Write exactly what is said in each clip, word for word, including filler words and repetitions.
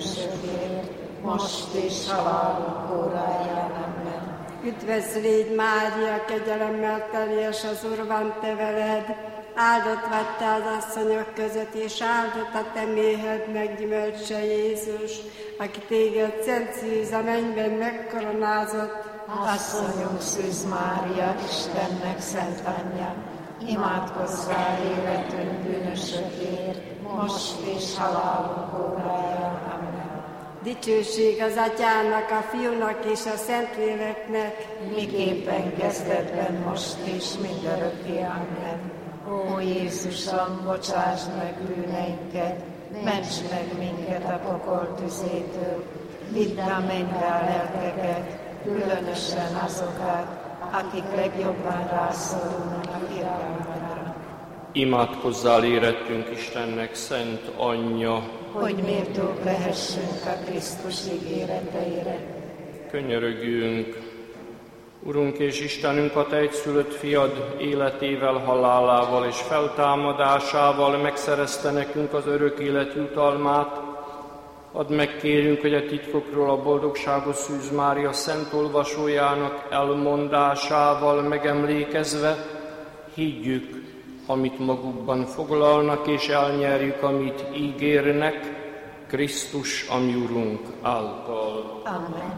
bűnösökért, most és halálunk óráján. Amen. Üdvözl légy, Mária, kegyelemmel teljes, az Úr van te veled, áldott vagy te az asszonyok között, és áldott a te méhed meggyümölcse Jézus, aki téged szent szűz a mennyben megkoronázott. Asszonyunk Szűz Mária, Istennek szent anyja, imádkozzál életünk bűnösökért, most és halálunk óráján. Amen. Dicsőség az Atyának, a Fiúnak és a Szentléleknek, miképpen kezdetben, most és mindörökké. Amen. Ó Jézusom, bocsáss meg bűneinket, ments meg minket a pokol tüzétől, vidd a mennybe a lelkeket, különösen azokat, akik legjobban rászorulnak a irgalmadra. Imádkozzál érettünk Istennek szent anyja, hogy méltók lehessünk a Krisztus ígéreteire. Könyörögjünk, Urunk és Istenünk, a te egyszülött fiad életével, halálával és feltámadásával megszerezte nekünk az örök élet jutalmát. Add meg, kérünk, hogy a titkokról a boldogságos Szűz Mária szent olvasójának elmondásával megemlékezve higgyük, amit magukban foglalnak, és elnyerjük, amit ígérnek, Krisztus, a mi Urunk által. Amen.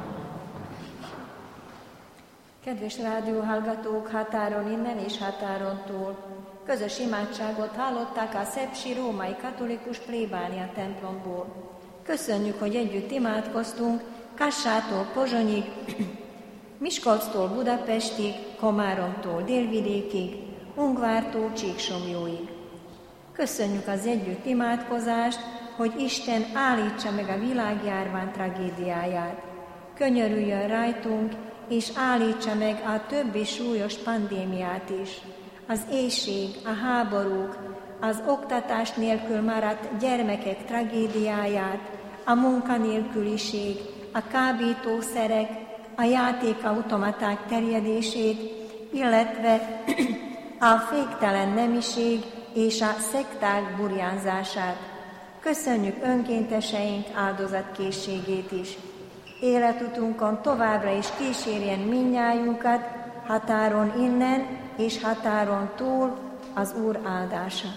Kedves rádióhallgatók, határon innen és határon túl, közös imádságot hallották a Szepsi római katolikus plébánia templomból. Köszönjük, hogy együtt imádkoztunk Kassától Pozsonyig, Miskolctól Budapestig, Komáromtól Délvidékig, Ungvártól Csíksomjóig. Köszönjük az együtt imádkozást, hogy Isten állítsa meg a világjárvány tragédiáját. Könyörüljön rajtunk, és állítsa meg a többi súlyos pandémiát is. Az éhség, a háborúk, az oktatás nélkül maradt gyermekek tragédiáját, a munkanélküliség, a kábítószerek, a játékautomaták terjedését, illetve a féktelen nemiség és a szekták burjánzását. Köszönjük önkénteseink áldozatkészségét is. Életutunkon továbbra is kísérjen mindnyájunkat, határon innen és határon túl az Úr áldása.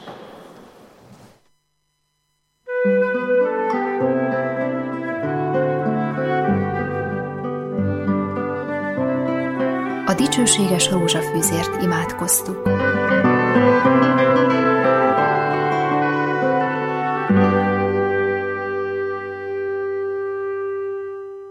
A dicsőséges rózsafűzért imádkoztuk.